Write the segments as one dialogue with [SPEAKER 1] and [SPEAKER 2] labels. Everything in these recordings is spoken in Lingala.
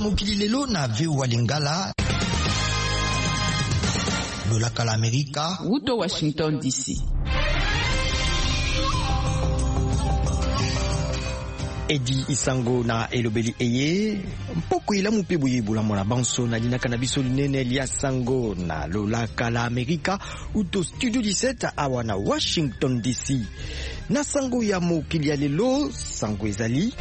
[SPEAKER 1] mokili lelo na VOA Lingala. Lolaka la Amerika.
[SPEAKER 2] Uto Washington DC.
[SPEAKER 3] Edi Isango na elobeli eye mpoko ila mupebu yebula mwana banso na linaka na biso linene lia sango na lolaka la Amerika uto studio 17 awa na Washington DC na sango ya mokili ya lelo sango ezali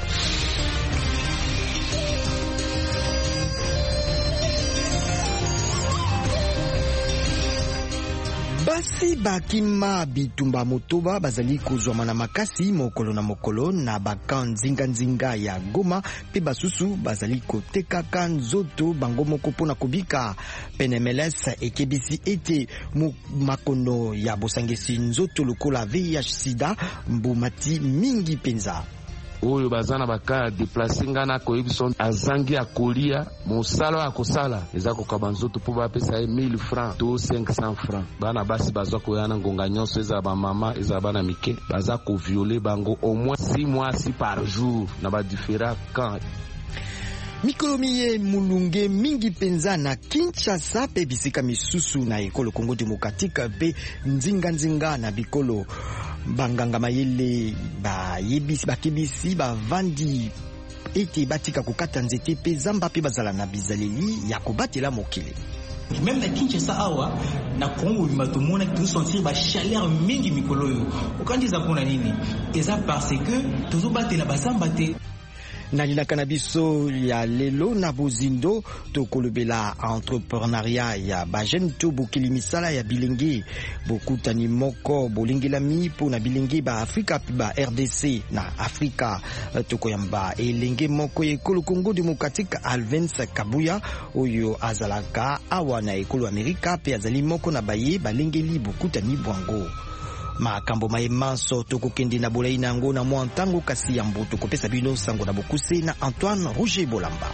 [SPEAKER 3] basi bakima bitumba motoba bazali kozwama na makasi mokolo na mokolo na bakan nzinga ya Goma pe basusu bazali kotekaka nzoto bango moko pona kubika PNMLS ekebisi ete makono ya bosangesi nzoto lokola VIH sida mbumati mingi penza
[SPEAKER 4] oyo bazana baka déplacer ngana ko ibison azangi akolia mosala akosala eza ko kabanzoto po bapesa 1000 francs to 500 francs bana basi bazwa ko yana ngonga nyonso eza ba mama eza bana mike baza ko violer bango au moins 6 mois par jour na ba différents camps.
[SPEAKER 3] Mikolomiye mulunge mingi penza na Kinshasa pe bisika misusu na ekolo Congo Democratique pe nzinga na bikolo banganga mayele ba yebisi bakebisi bavandi ete batika kokata nzete pe zamba pe bazala na bizaleli ya kobatela mokili.
[SPEAKER 5] Même na Kinshasa awa na Congo bimatomona tu sentir ba chaleur mingi mikolo yo okandiza pona nini eza parce que tozobatela bazamba te
[SPEAKER 3] na linaka na biso ya lelo na bozindo tokolobela entrepreneuriat ya bajene to bokili misala ya bilenge bokutani moko bolingelami po na bilenge ba Afrika pe ba RDC na Afrika tokoyamba elenge moko ekolo Congo Democratique Alvens Kabuya oyo azalaka awa na ekolo Amerika pe azali moko na baye balengeli bokutani bwango makambo maemanso tokokende na bolai nango na mwa ntango kasi ya mbuto kopesa bino sango na bokuse na Antoine Roger Bolamba.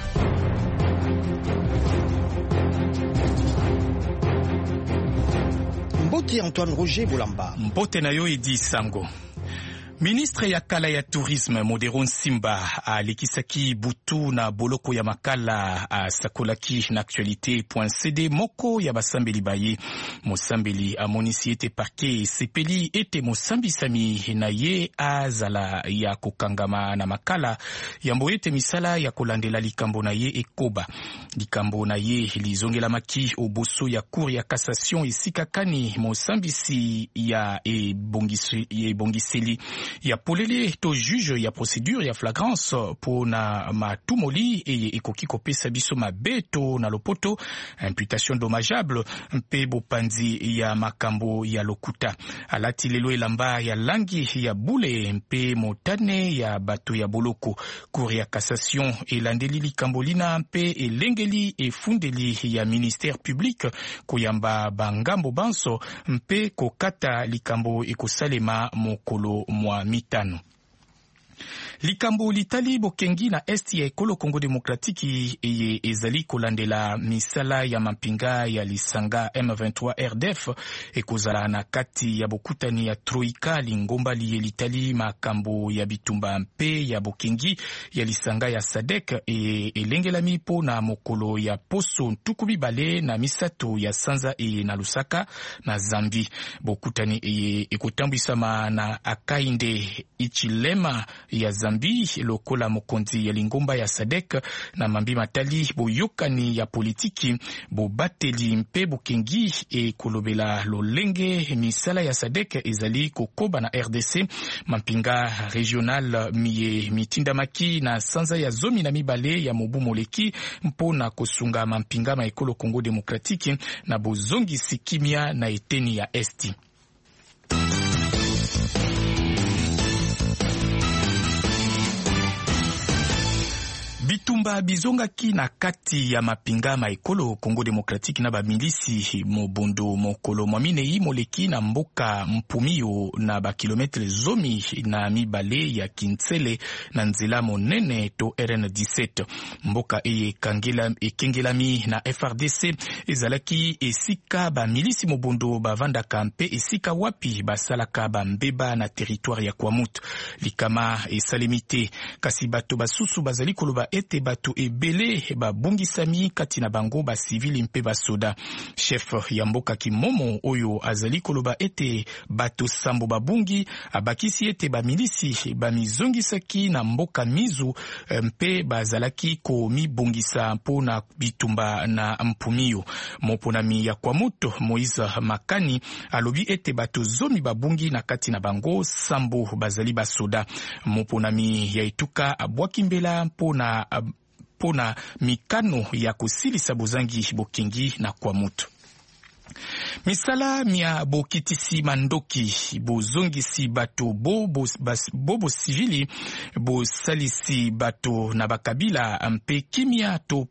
[SPEAKER 3] Mbote Antoine Roger Bolamba.
[SPEAKER 6] Mbote na yo edi sango. Ministre ya kala ya tourisme Modero Nsimba alikisaki butu na boloko ya makala sakolaki na actualité.cd moko ya basambeli baye mosambeli amonisi ete parke sepeli ete mosambisami na ye azala ya kokangama na makala yambo ete misala ya kolandela likambo na ye ekoba likambo na ye lizongela maki oboso ya cour ya cassation esikakani mosambisi ya ebongiseli ya polele to juge ya procédure ya flagrance pona matumoli eye ekoki kopesa biso mabeto na lopoto imputation dommageable mpe bopanzi ya makambo ya lokuta alati lelo elamba ya langi ya bule mpe motane ya bato ya boloko cour ya cassation elandeli likambo lina mpe elengeli efundeli ya ministère public koyamba bangambo banso mpe kokata likambo ekosalema mokolo mwa mitano. Likambo litali bokengi na esti ya ekolo Congo Democratique eye ezali kolandela misala ya mampinga ya lisanga M23 RDF ekozala na kati ya bokutani ya Troika lingomba liye litali makambo ya bitumba mpe ya bokengi ya lisanga ya SADC elengelami po na mokolo ya poso ntukubi bale na misato ya Sanza na Lusaka na Zambi bokutani ekotambwisama na Akainde Ichilema ya Zambi lokola mokonzi ya lingomba ya SADC na mambi matali boyokani ya politiki bobateli mpe bokengi kolobela lolenge misala ya SADC ezali kokoba na RDC mampinga regional miye mitindamaki na sanza ya zomi na mibale ya mobu moleki mpona kosunga mampinga ma ekolo Congo Democratique na bozongi sikimia na eteni ya esti. Bitumba bizongaki na kati ya mapinga ma ekolo Congo Democratique na bamilisi mobondo mokolo mwaminei moleki na mboka mpumio na bakilometre zomi na mibale ya Kintsele na nzela monene to RN17 mboka ekengelami na FRDC ezalaki esika bamilisi mobondo bavandaka mpe esika wapi basalaka bambeba na territoire ya Kwamut likama esalemite kasi bato basusu bazali koloba ete bato ebele babungisami kati na bango ba civil mpe basoda. Chef ya mboka Kimomo oyo azali koloba ete bato sambo babungi abakisi ete bamilisi bamizongisaki na mboka mizu mpe bazalaki komibungisa mpona bitumba na mpumio. Moponami ya kwa moto Moïse Makani alobi ete bato zomi babungi na kati na bango sambo bazali basoda. Moponami ya etuka abwaki mbela mpona mikano ya kosilisa bozangi bokengi na kwa moto. Misala mia bokitisi mandoki bozongisi bato bobo civili bosalisi bato na bakabila mpe kimia to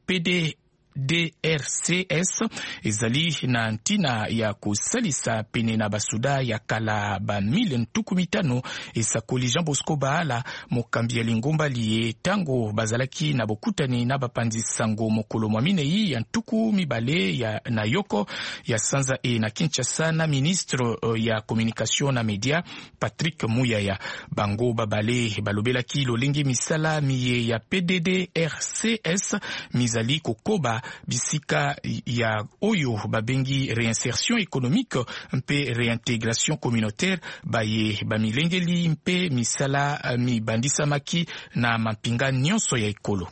[SPEAKER 6] DRCS ezali na ntina ya kosalisa pene na basuda ya kala ba 1500 esakoli Jean Bosco Baala mokambi ya lingomba liye tango bazalaki na bokutani na bapanzi sango mokolo mwa minei ya ntuku mibale ya na yoko ya sanza na Kinshasa na ministre ya communication na media Patrick Muyaya. Bango babale balobelaki lolenge misala miye ya PDDRCS mizali kokoba bisika ya oyo babengi réinsertion économique mpe réintégration communautaire baye bamilengeli mpe misala mibandisamaki na mampinga nyonso ya ekolo.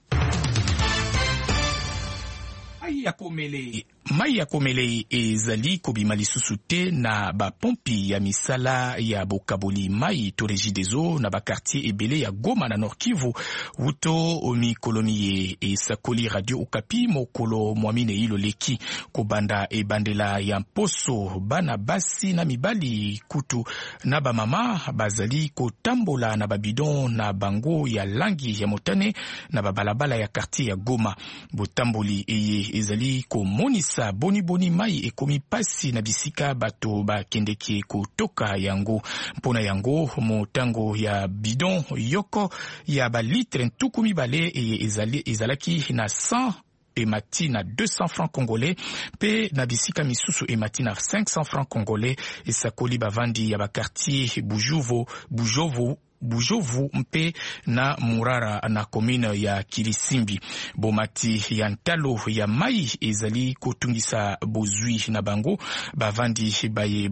[SPEAKER 6] Mai ya komele ezali kobima lisusu te na bapompi ya misala ya bokaboli mai to Regideso na bakartier ebele ya Goma na Nord Kivu wuto mikolomi esakoli Radio Okapi mokolo mwamine ilo leki kobanda ebandela ya mposo bana basi na mibali kutu na bamama bazali kotambola na babidon na bango ya langi ya motane na babalabala ya quartier ya Goma. Botamboli ezali komonisa boni mai ekomi pasi na bisika bato bakendeki kutoka yango. Mpona yango motango ya bidon yoko ya balitre ntuku mibale ezalaki na 100 emati na 200 francs congolais pe na bisika misusu emati na 500 francs congolais esakoli bavandi ya bakartier Bujovu mpe na Murara na komine ya Kilisimbi. Bomati ya ntalo ya mai ezali kotungisa bozwi na bango bavandi baye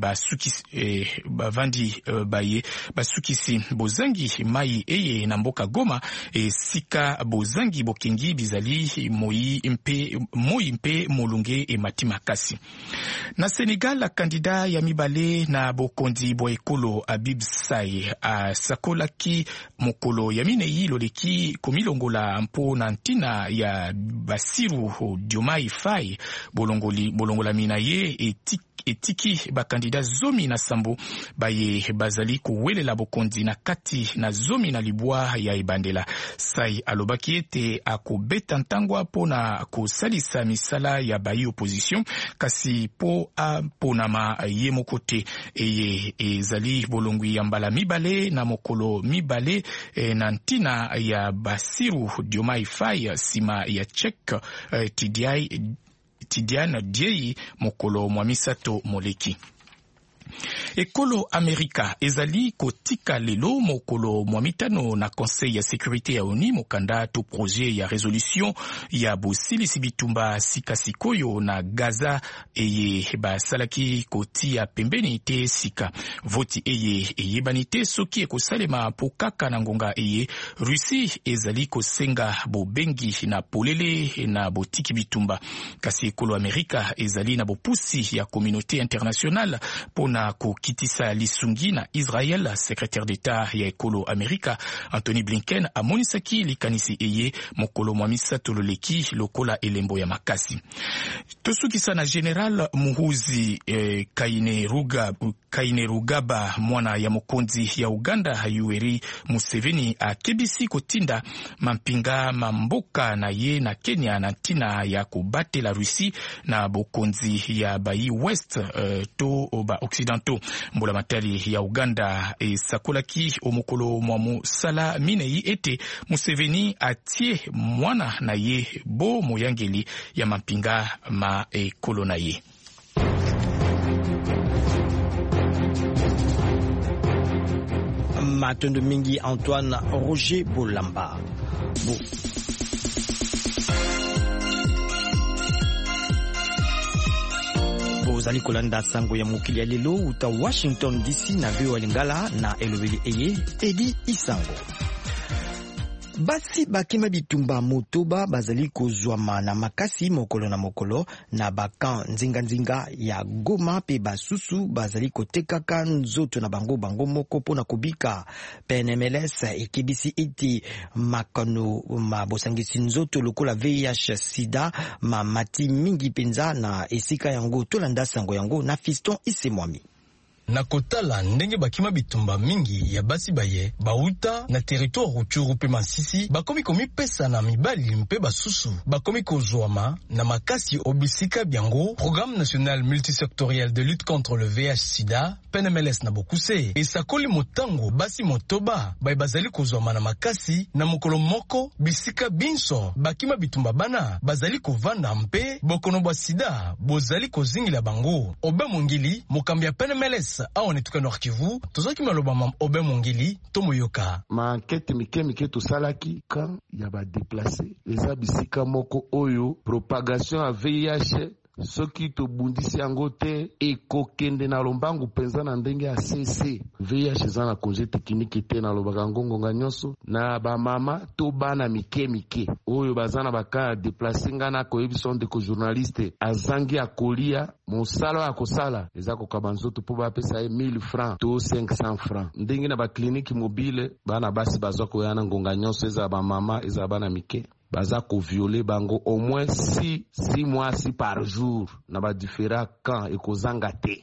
[SPEAKER 6] basukisi bozangi mai eye na mboka Goma sika bozangi bokengi bizali moi mpe molunge emati makasi. Na Senegal kandida ya mibale na bokondi bo ekolo Habib Saï a sakolaki mokolo ya minei loleki komilongola mpo na ntina ya Bassirou Diomaye Faye bolongola mina ye etiki bakandida zomi na sambo baye bazali kuwelela bokondi na kati na zomi na libwa ya ebandela. Sai alobaki ete akobeta ntangwa pona kosalisa misala ya bayi opposition kasi po aponama ye mokote eye ezali bolongwi ya mbala mibale na mokolo mibale na ntina ya Bassirou Diomaye Faye sima ya Cheikh Tidiane Dieye mokolo mwa misato moleki. Ekolo Amerika ezali kotika lelo mokolo mwamitano na Conseil ya Sécurité ya ONU mokanda to projet ya résolution ya bosilisi bitumba sikasikoyo na Gaza eye basalaki kotia pembeni te sika. Voti eye eyebanite soki ekosalema po kaka na ngonga eye Russie ezali kosenga bobengi na polele na botiki bitumba. Kasi ekolo Amerika ezali na bopusi ya communauté internationale pona kokitisa lisungi na Israel. Secrétaire d'État ya ekolo Amerika Anthony Blinken amonisaki likanisi eye mokolo mwa misato loleki lokola elembo ya makasi. Tosukisa na General Muhuzi Kainerugaba mwana ya mokonzi ya Uganda Yoweri Museveni akebisi kotinda mampinga mamboka na ye na Kenya na ntina ya kubate la Russie na bokonzi ya bayi West to ba Occidentaux. Mbola matali ya Uganda sakolaki omokolo mwa musala minei ete Museveni atie mwana na ye bo moyangeli ya mampinga ma ekolo na ye.
[SPEAKER 3] Matondo mingi Antoine Roger Bolamba. bozali kolanda sango ya mokili ya lelo uta Washington DC na VOA Lingala na elobeli eye Edi Isango. Basi bakima bitumba motoba bazali kozwama na makasi mokolo na mokolo na bakan nzinga ya Goma pe basusu bazali kotekaka nzoto na bango moko pona kubika. PNMLS ekebisi iti makano mabosangisi nzoto lokola VIH sida mati mingi penza na esika yango tolanda sango yango na Fiston Isemwami.
[SPEAKER 2] Na kotala ndenge bakima bitumba mingi ya basi baye bauta na territoire Rutshuru pe Masisi bakomi komipesa na mibali mpe basusu bakomi kozwama na makasi obisika biango Programme national multisectoriel de lutte contre le VIH/Sida PNMLS na Bokuse esakoli motango basi motoba baye bazali kozwama na makasi na mokolo moko bisika binso bakima bitumba bana bazali kovanda mpe bokono bwa sida bozali kozingila bango. Obe Mongili mokambi ya PNMLS aone tuka Nord Kivu tozaki maloba mam Obe Mongili tomoyoka
[SPEAKER 4] ma enquête mike tosalaki ka ya ba déplacer eza bisika moko oyo propagation ya VIH soki tobundisi yango te ekokende na lombangu penza na ndenge ya CC. VIH eza na congé technique te na lobaka ngonga nyonso na ba mama to bana mike oyo bazana baka déplacer ngana ko ebiso ndeko journaliste azangi akolia mosala ya kosala eza kokaba nzoto po bapesa 1000 francs to 500 francs ndenge na ba clinique mobile bana basi bazwa koyana ngonga nyonso eza ba mama eza bana mike baza ko violer bango au moins 6 mois par jour na ba différents camps ekozanga te.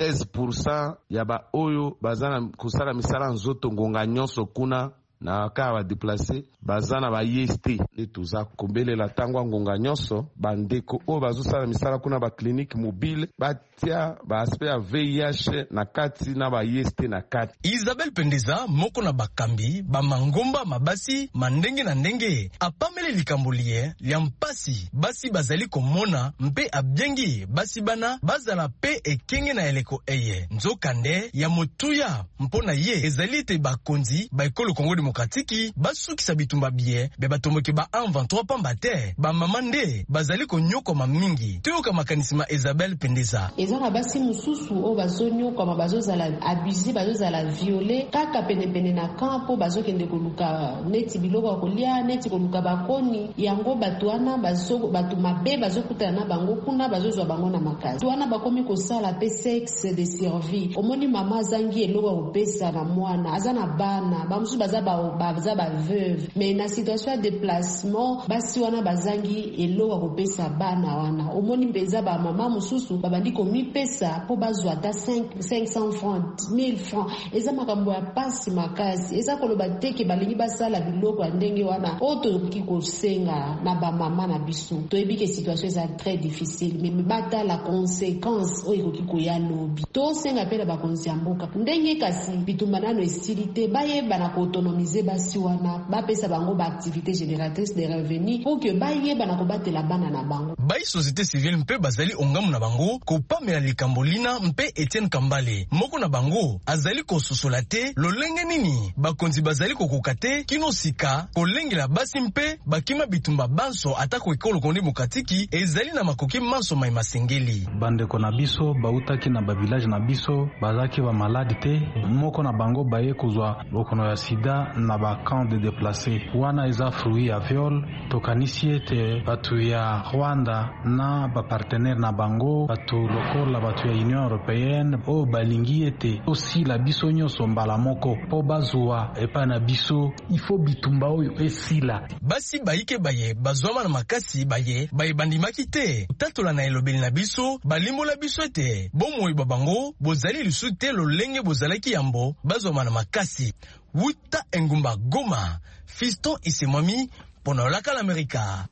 [SPEAKER 4] 16% ya ba oyo bazana kusala misala nzoto ngonga nyonso kuna na ka ba déplacer bazana ba yeste ne tuza kombelela tangwa ngonga nyonso bandeko o bazosala misala kuna ba clinique mobile batia ba aspect ya VIH na kati na ba yeste na kati.
[SPEAKER 2] Isabelle Pendeza moko na bakambi ba mangomba mabasi mandenge na ndenge apamele likambolie lya mpasi basi bazali komona mpe abyengi basi bana bazala pe ekenge na eleko eye nzokande ya motuya mpona ye ezali te bakonzi ba ekolo Kongo Demokratiki basukisa bitumba bie be batomboki ba 23 pamba te ba mamande bazali konyoko mamingi tuyoka makanisima Isabelle Pendeza
[SPEAKER 7] ezana basi mususu o bazonyo koma bazozala abuser bazozala violer kaka pene na kampo bazokende koluka neti biloko kolia neti koluka bakoni yango batuana batu mabe bazokutana na bango kuna bazozwa bango na makasi tuana bakomi kosala pe sexe de survie omoni mama zangi eloko kopesa na mwana azana bana bamusu baza ba veuve mais na situation de déplacement basi wana bazangi eloko kopesa bana wana omoni mbeza ba mama mususu babandi komi pesa po bazwa ta 500 francs 1000 francs eza makambo ya pasi makasi eza koloba teke balingi basala biloko ndenge wana oto kikosenga na ba mama na biso toyebike situation eza très difficile mais bata la conséquence oyo kikoya lobi to senga pela ba konsiamboka ndenge kasi bitumba nano esilite baye bana ko autonomiser basi wana bapesa bango ba activité génératrice de revenus pour que baye bana ko batela bana na bango
[SPEAKER 2] bayi société civile mpe bazali ongamu na bango kopamela likambolina mpe Etienne Kambale moko na bango azali kososola te lolenge nini bakonzi bazali kokoka te kino sika kolengela basi mpe bakima bitumba banso atako ekolo Kongo Demokratiki ezali na makoki manso mai masengeli
[SPEAKER 8] bandeko na biso bautaki na ba village na biso bazaki ba malade te moko na bango baye kozwa bokono ya sida na ba camp de déplacés wana eza fruit ya viol tokanisi ete batu ya Rwanda na ba partenaire na bango batu lokola batu ya Union Européenne o balingi ete aussi la biso nyonso mbala moko po bazwa epa na biso ifo bitumba oyo esila
[SPEAKER 2] basi bayike baye bazwama na makasi baye bandimaki te tatola na elobeli na biso balimbola biso ete bomoi babango bozali lisu te lolenge bozalaki yambo bazwama na makasi wuta engumba Goma Fiston Isemwami pona olaka l'Amerika.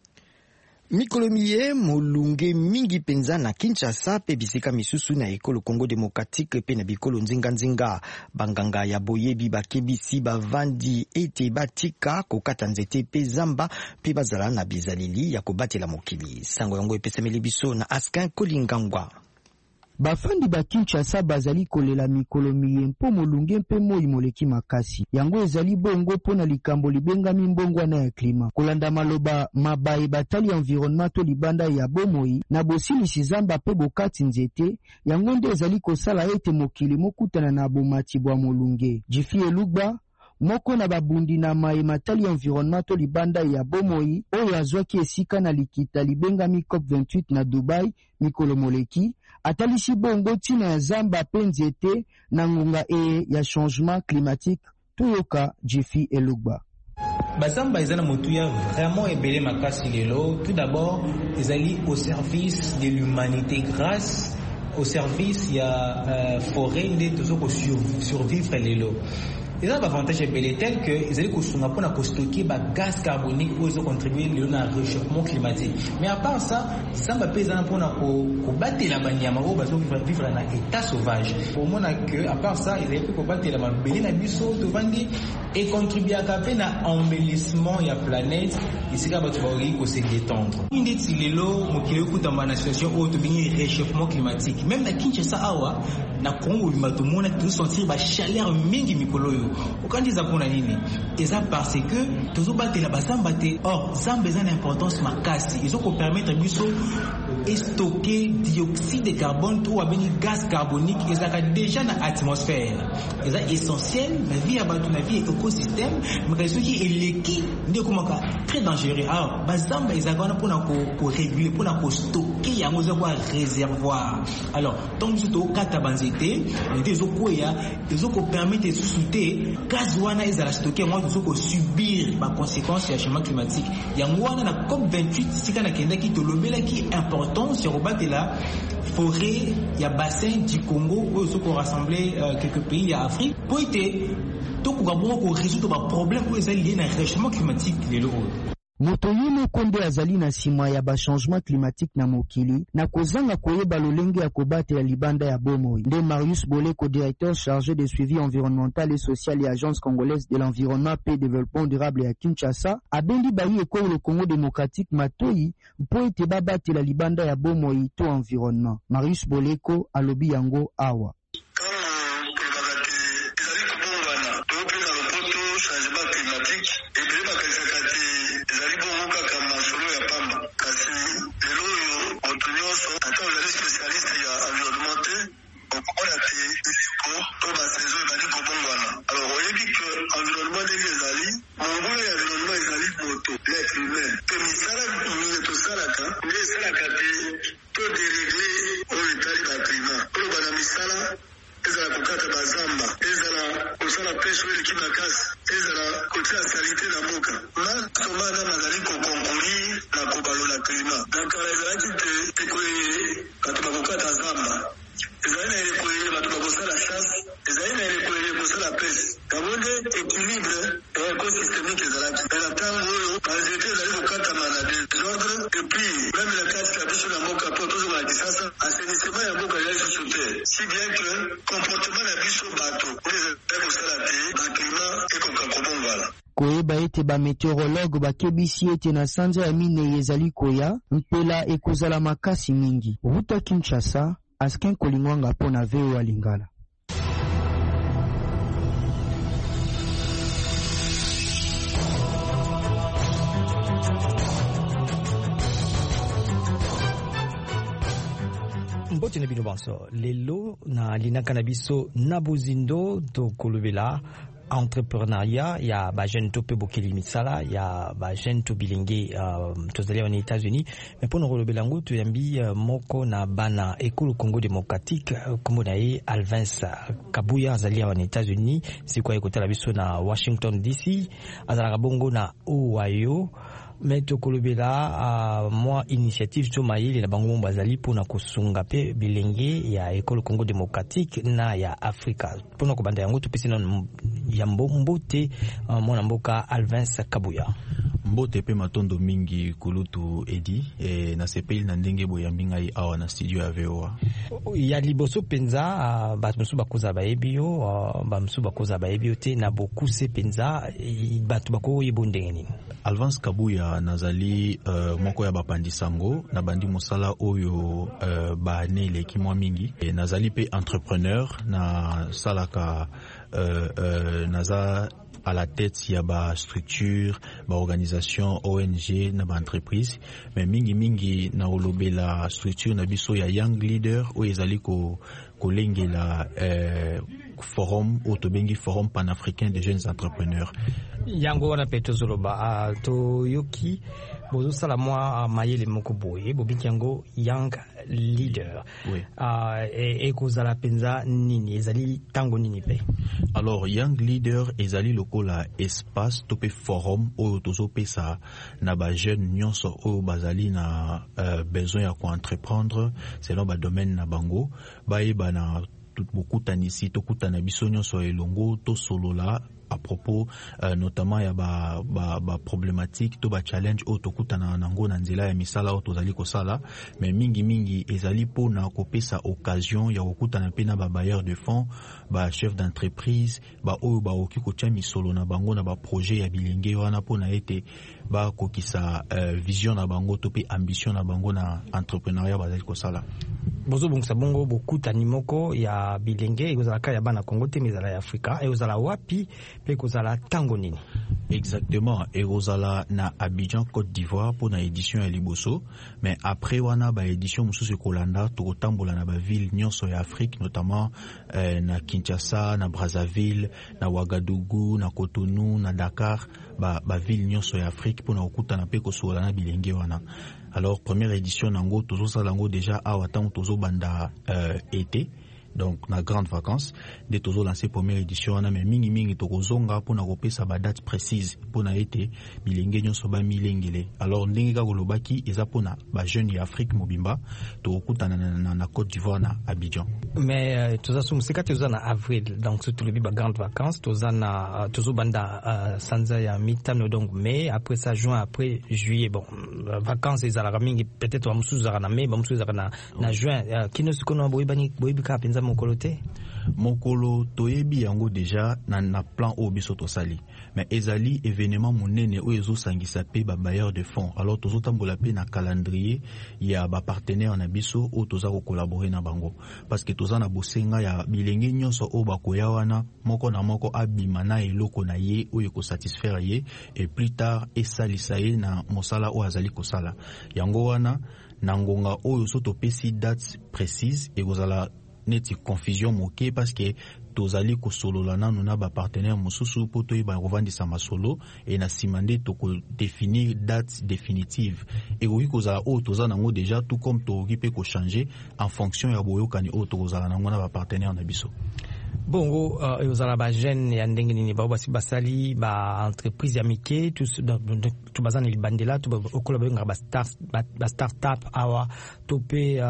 [SPEAKER 3] Mikolomiye molunge mingi penza na Kinshasa pe bisika misusu na ekolo Congo Démocratique pe na bikolo nzinga banganga ya boyebi bakebisi bavandi ete batika kokata nzete pe zamba pe bazala na bizalili ya kobatela mokili sango yango epesemeli biso na Askin Kolingangwa.
[SPEAKER 9] bafandi ba Kinshasa bazali kolela mikolo miyempo molunge mpe moi moleki makasi yango ezali bongo pona likambo libengami mbongwana ya klima kolanda maloba mabaye batali environnement to libanda ya bomoi na bosilisi zamba pe bokati nzete yango nde ezali kosala ete mokili mokutana na bomati bwa molunge Jifi Elugba moko na babundi na mai matali environnement to libanda ya bomoi oyo azwaki esika na likita libengami COP28 na Dubai mikolo moleki atalisi bongo tina ya zamba pe nzete na ngonga ya changement climatique toyoka Jifi Elugba.
[SPEAKER 5] Bazamba ezana motuya vraiment ebele makasi lelo. Tout d'abord, ezali au service de l'humanité grâce au service ya forêt nde tozoko survivre lelo. Il y a un avantage tel que ils allaient pour stocker des gaz carbonique pour contribuer au réchauffement climatique. Mais à part ça, ça va peser pour combattre la banyama ou vivre dans un état sauvage. Pour moi, à part ça, ils allaient combattre la banyama et contribuer à l'embellissement de la planète. Ici, là, tu vas voir se détendre. Une des tilelo, qui écoute dans ma situation où tu réchauffement climatique. Même dans Kinshasa, awa, na Congo, tout le monde a tout senti la chaleur mingi mikoloyo. Ukandiza pona nini eza parce que tozobatela bazamba te or zamba eza na importance makasi ezoko permettre biso stocker dioxyde de carbone to abeni gaz carbonique ezaka déjà na atmosphère eza essentiel la vie abatu na vie écosystème mais soki eleki nde komaka très dangereux alors bazamba ezaka na pona ko réguler pona ko stocker yango za kwa réservoir alors donc biso kata banzete ezoko ya ezoko permettre sous-souter gaz wana ezala stocké moi tozoko subir ba conséquences ya changement climatique yango wana na COP28 sika na kenda ki tolobela ki importance ya kobatela forêt ya bassin du Congo où tozoko rassembler quelques pays ya Afrique pour ete tokoka bongo résoudre ba problème où ezali lié na réchauffement climatique lelo.
[SPEAKER 9] Moto yimo konde azali na sima ya ba changement climatique na mokili na kozanga koyeba lolenge ya kobate ya libanda ya bomoi nde Marius Boleko directeur chargé de suivi environnemental et social et agence congolaise de l'environnement et développement durable ya Kinshasa abendi bayi ekolo le Congo démocratique matoi mpo ete babate la libanda ya bomoi to environnement. Marius Boleko alobi yango awa koyeba ete ba meteorologue bakebisi ete na sanza ya mine ezali koya mpela ekozala makasi mingi. Ruta Kinshasa, Askin Kolingwanga pona VOA Lingala.
[SPEAKER 3] Mbote na bino banso lelo na linaka na biso na bozindo to kolobela entrepreneuriat ya ba jeune to pe bokeli misala ya ba jeune to bilenge tozali aux États-Unis mais pour nous kolobela ngo to yambi moko na bana ekolo Congo démocratique kombo na ye Alvins Kabuya azali aux États-Unis sikwa ekotala biso na Washington DC azala bongo na Ohio mais tokolobela moi initiative to mayele na bango bazali pona kosunga pe bilenge ya ekolo Congo démocratique na ya Afrika pona ko banda yango to pesi na ya mbote mwana mboka Alvins Kabuya.
[SPEAKER 10] Mbote pe matondo mingi kulutu edi na sepeli na ndenge boyambi ngai awa na studio ya VOA.
[SPEAKER 11] Ya liboso penza bamusu bakoza baebio bamusu bakoza baebio te na bokuse penza batu bako yebondenge nini.
[SPEAKER 10] Alvance Kabuya nazali moko ya bapandisango na bandi mosala oyo bane eleki mwa mingi nazali pe entrepreneur na salaka naza à la tête ya ba structure ba organisation ONG na ba entreprise mais mingi na olobela structure na biso ya young leader o ezali ko lengela forum otobengi forum panafricain des jeunes entrepreneurs
[SPEAKER 11] yango wana peto zoloba to yoki bozo sala mwa mayele moko boye bobiki yango young leader
[SPEAKER 10] oui.
[SPEAKER 11] Et kozala penza nini ezali tango nini pe.
[SPEAKER 10] Alors young leader ezali lokola espace tope forum oyo tozopesa na ba jeune nyonso oyo bazali na besoin ya ko entreprendre selon ba domaine na bango bayeba na bokutanisi tokutana biso nyonso elongo to solola à propos notamment ya ba problématique to ba challenge o tokutana nango na nzela ya misala o tozali kosala mais mingi ezali pona kopesa occasion ya kokutana pe na ba bailleur de fonds ba chef d'entreprise ba oyo ba oki kotia misolo na bango na ba projet ya bilenge wana pona ete ba kokisa vision na bango to pe ambition na bango na entrepreneuriat bazali kosala.
[SPEAKER 11] Bozo bongisa bongo bokutani moko ya bilenge ekozala ka ya bana Congo te mezala ya Afrika ekozala wapi pe kozala tango nini?
[SPEAKER 10] Exactement, ekozala na Abidjan Côte d'Ivoire pour na édition ya liboso mais après wana ba édition mususu kolanda to kotambola na ba ville nyonso ya Afrique notamment na Kinshasa, na Brazzaville, na Ouagadougou, na Cotonou, na Dakar ba ville nyonso ya Afrique pour na okutana pe kosola na bilenge wana. Alors première édition nango tozo salango déjà awa tango tozo banda été donc na grande vacances de tozo lancer première édition wana mais mingi tokozonga pona kopesa ba date précise pona été bilenge nyonso ba milengele. Alors ndenge ka kolobaki eza pona ba jeune ya Afrique mobimba tokutana na Côte d'Ivoire na Abidjan.
[SPEAKER 11] Mais toza sumusika toza na avril donc surtout le ba grande vacances toza na tozo banda sanza ya mitano donc mai après ça juin après juillet bon vacances ezala mingi peut-être wa musuzu za na mai ba musuzu za na juin kino sikono boyibani ka penza
[SPEAKER 10] mokolo toyebi yango déjà na plan o biso tosali mais ezali événement monene o ezo sangisa pe ba bailleur de fonds. Alors tozo tambola pe na calendrier ya ba partenaire na biso o toza ko collaborer na bango parce que toza na bosenga ya bilenge nyonso o bakoya wana moko na moko abima na eloko na ye o yeko satisfaire ye et plus tard esalisa ye na mosala o azali kosala yango wana na ngonga oyo so topesi date précise ekozala neti confusion moke parce que tozali kosolola nanu na ba partenaire mosusu po toyeba kovandisa masolo et na simande to ko définir date définitive et oyi kozala o toza nango déjà tout comme to okipe ko changer en fonction ya boyokani o tokozala nango na ba partenaire na biso.
[SPEAKER 11] Bongo ezala ba jeune ya ndenge nini ba basali ba entreprise ya mike tout bazana libandela tout okola ba start-up awa topé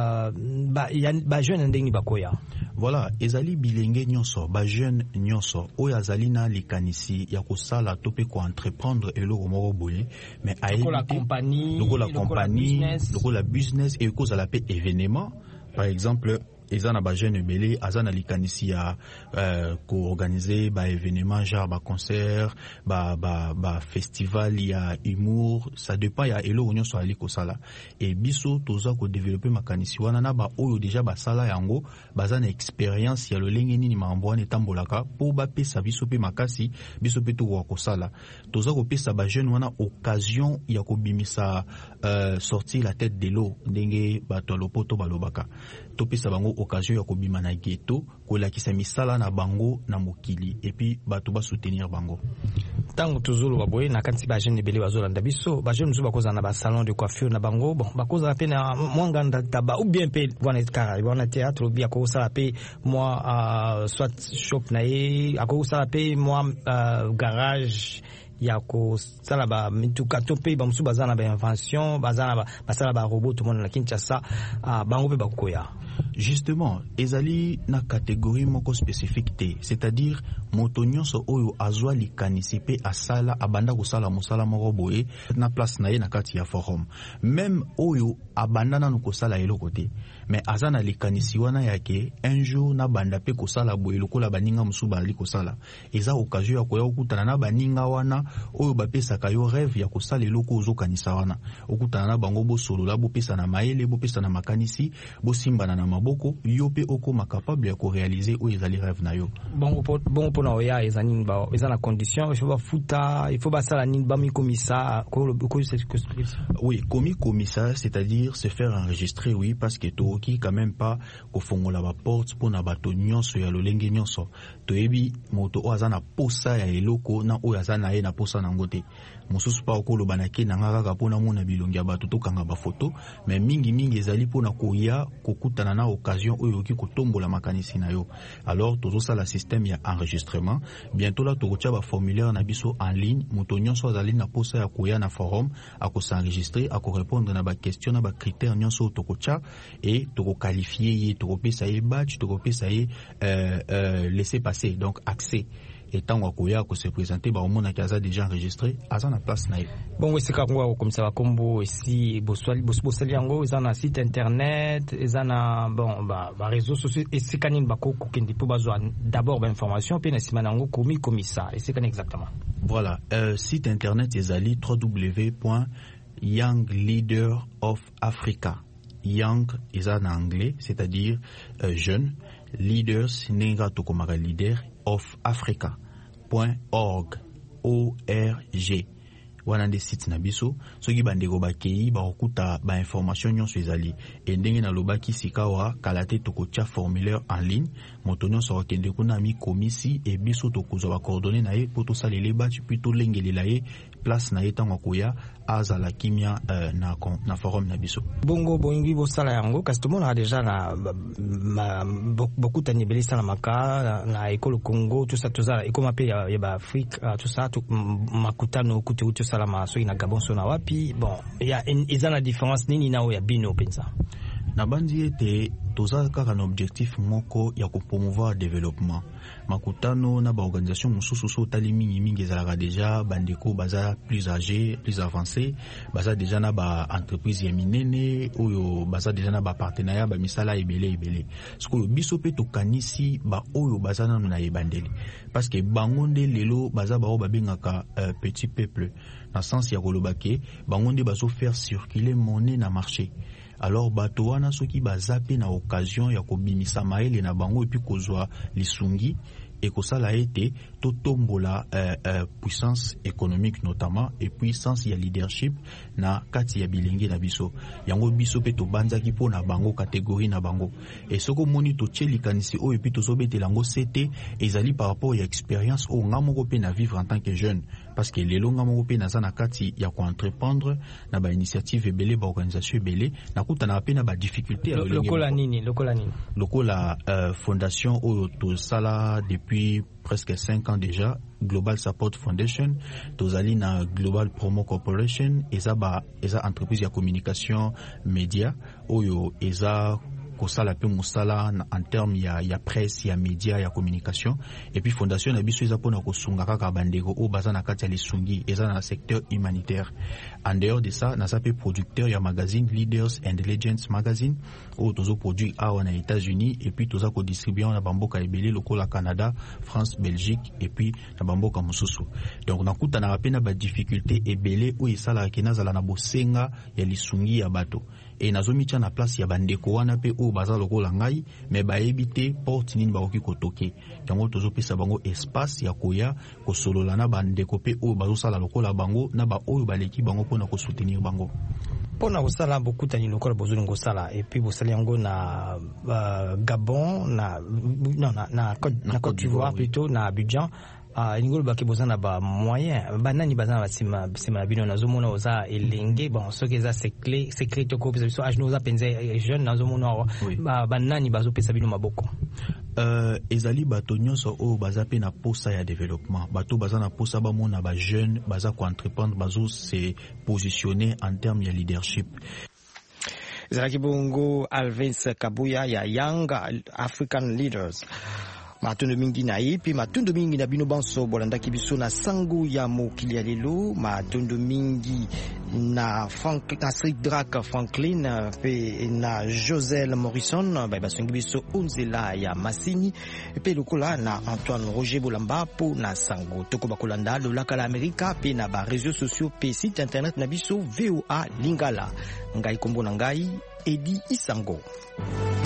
[SPEAKER 11] ba jeune ndenge bakoya.
[SPEAKER 10] Voilà, ezali bilenge nyonso ba jeune nyonso oyo azali na likanisi ya kosala topé ko entreprendre eloko moko boye mais
[SPEAKER 11] la compagnie
[SPEAKER 10] lokola business et kozala pe événement par exemple ezana ba jeune belé azana likanisi ya ko organiser ba événement genre ba concert ba festival ya humour ça dépend ya eloko nyonso ali kosala et biso toza ko développer makanisi wana na ba oyo déjà ba sala yango bazana expérience ya lolenge nini mambo wana etambolaka po ba pesa biso pe makasi biso pe to ko sala toza ko pesa ba jeune wana occasion ya ko bimisa sortir la tête de l'eau ndenge bato lopoto balobaka to pesa bango occasion ya kobima na ghetto kolakisa misala na bango na mokili et puis bato ba soutenir bango
[SPEAKER 11] tango tuzulu baboye na kanti ba jeune belé bazolanda biso ba jeune zuba koza na ba salon de coiffure na bango bon bakoza pe na mwanganda taba ou bien pe wana kara wana théâtre bien ko sala pe moi soit shop na ye ako sala pe moi garage yako sala ba mituka tope ba musu bazana ba invention bazana ba sala ba robot tout monde na Kinshasa bango pe bakoya.
[SPEAKER 10] Justement ezali na catégorie moko spécifique, c'est-à-dire moto nyonso oyo azwa likanisi pe asala abanda kosala mosala moko boye na place na ye na kati ya forum, même oyo abanda nanu kosala eloko te mais aza na likanisi wana yake un jour na banda pe kosala boye lokola baninga mosusu bali kosala, eza occasion ya koya okutana na baninga wana oyo bapesaka yo rêve ya kosala eloko ozokanisa wana, okutana na bango bosolola bopesa na mayele bopesa na makanisi bosimbana na maboko yo pe okoma capable ya korealize oyo ezali rêve na yo.
[SPEAKER 11] Bon pona oya ezani ba ezana condition il faut ba futa il faut ba sala nini ba mi komisa ko
[SPEAKER 10] oui komi komisa c'est-à-dire se faire enregistrer oui parce que to qui quand même pas ko fongola ba porte pona bato nyonso ya lolenge nyonso toyebi moto o azana posa ya eloko na o azana ye na posa na ngote mosusu pa okolo banake na ngaka pona mona bilongi ya bato to kanga ba photo mais mingi ezali pona koya kokutana na occasion oyo ki kotombola makanisi na yo. Alors tozo sala système ya enregistrement bientôt là tokotia ba formulaire na biso en ligne moto nyonso azali na posa ya koya na forum ako s'enregistrer ako répondre na ba question na ba critères nyonso tokotia et toko qualifier ye toko pesa ye badge toko pesa ye laisser passer donc accès et tant wakoya ko se présenter ba omona ki aza déjà enregistré aza na place na ye.
[SPEAKER 11] Bon we sika ngwa comme ça kombo ici bosali yango eza na site internet eza na bon ba réseaux sociaux et sika nini bako kokendi po bazwa d'abord ba information pe na sima nango komi komisa et sika exactement.
[SPEAKER 10] Voilà, site internet ezali www.youngleaderofafrica. Young eza na anglais, c'est-à-dire jeune, leaders nenga tokomaka leader of Africa.org org wana nde site na biso soki bandeko bakei bakokuta ba information nyonso ezali e ndenge na lobaki sikawa kala te tokotia formulaire en ligne moto nyonso akende kuna mi komisi e biso tokozwa ba coordonnées na ye po tosalele batch puis tolengelela ye place na ye ntango akoya azala kimia na forum na biso.
[SPEAKER 11] Bongo boingi bosala yango kasi tomona déjà na bokutani ebele salamaka na ekolo Congo tout ça tozala ekoma pe ya ba Afrique tout ça makutano kutu salama soki na Gabon so na wapi bon ya ezana différence nini nao ya bino penza
[SPEAKER 10] na bandi ete toza kaka na objectif moko ya ko promouvoir développement makutano na ba organisation mususu so tali mingi ezalaka déjà bandeko baza plus âgés plus avancés baza déjà na ba entreprise ya minene oyo baza déjà na ba partenariat ba misala ebele siko biso pe tokanisi ba oyo baza na ebandeli parce que bango nde lelo baza ba o babengaka petit peuple na sens ya kolobake bango nde bazo faire circuler monnaie na marché. Alors bato wana soki bazape na occasion ya kobimisa maele na bango epi kozwa lisungi et kosala ete to tombola puissance économique notamment et puissance ya leadership na kati ya bilenge na biso yango biso pe to banzaki po na bango catégorie na bango et soko moni to tchelikanisi o epi to sobetela ngo CT ezali par rapport ya expérience o ngamoko pe na vivre en tant que jeune parce que lelo ngamoko pe na za na kati ya ko entreprendre na ba initiative ebele ba organisation ebele na kutana pe na ba difficulté
[SPEAKER 11] lokola nini
[SPEAKER 10] lokola fondation o to sala depuis presque 5 ans déjà Global Support Foundation tozali na Global Promo Corporation eza entreprise ya communication média oyo eza kosala pe musala en terme ya presse ya média ya communication et puis fondation na biso eza pona kosunga kaka bandeko o baza na kati ya lisungi eza na secteur humanitaire. En dehors de ça naza pe producteur ya magazine Leaders and Legends magazine o tozo produit awa na États-Unis et puis toza ko distribuer na bamboka ebele lokola Canada, France, Belgique et puis na bamboka mosusu. Donc nakuta na pe na ba difficulté ebele o esala ke nazala na bosenga ya lisungi ya bato et nazomitia na place ya bandeko wana pe o baza lokola ngai mais bayebi te porte nini bakoki kotoke yango tozopesa bango espace ya koya kosolola na bandeko pe o bazosala lokola bango na ba oyo baleki bango mpona kosoutenir bango
[SPEAKER 11] pona kosala bokutani lokola bozoli ngosala et puis bosali yango na Gabon na Côte d'Ivoire plutôt na Abidjan. Ingolo baki bozana ba moyen banani bazana basima bino nazomona oza elenge bon soki eza secret to pesa biso ajno oza penza jeune nazomona banani bazopesa bino maboko
[SPEAKER 10] ezali bato nyonso o baza pe na posa ya développement bato baza na posa bamona ba jeune baza ko entreprendre bazo se positionner en termes ya leadership.
[SPEAKER 3] Zalaki bongo Alvins Kabuya ya Young African Leaders. matondo mingi na ye pe matondo mingi na bino banso bolandaki biso na sango ya mokili ya lelo matondo mingi na Cedric Franklin pe na Josel Morrison basongi biso onzela ya masini pe lokola na Antoine Roger Bolamba po na sango toko bakolanda lolaka la Amerika pe na ba réseaux sociaux pe site internet na biso VOA Lingala ngai kombo na ngai Edi Isango.